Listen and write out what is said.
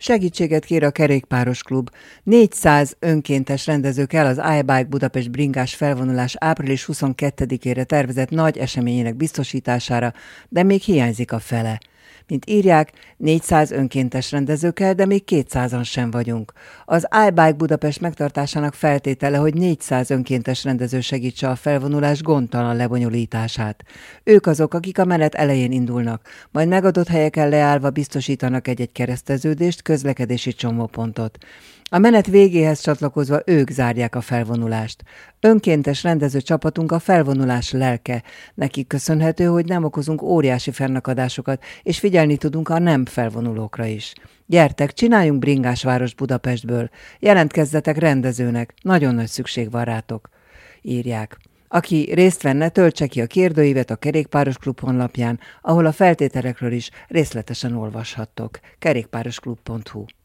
Segítséget kér a Kerékpáros Klub. 400 önkéntes rendező kell az iBike Budapest bringás felvonulás április 22-ére tervezett nagy eseményének biztosítására, de még hiányzik a fele. Mint írják, 400 önkéntes rendezőkkel, de még 200-an sem vagyunk. Az iBike Budapest megtartásának feltétele, hogy 400 önkéntes rendező segítse a felvonulás gondtalan lebonyolítását. Ők azok, akik a menet elején indulnak, majd megadott helyeken leállva biztosítanak egy-egy kereszteződést, közlekedési csomópontot. A menet végéhez csatlakozva ők zárják a felvonulást. Önkéntes rendező csapatunk a felvonulás lelke. Nekik köszönhető, hogy nem okozunk óriási fennakadásokat, és figyelni tudunk a nem felvonulókra is. Gyertek, csináljunk bringásváros Budapestből. Jelentkezzetek rendezőnek, nagyon nagy szükség van rátok, írják. Aki részt venne, töltse ki a kérdőívet a Kerékpáros Klub honlapján, ahol a feltételekről is részletesen olvashattok. kerékpárosklub.hu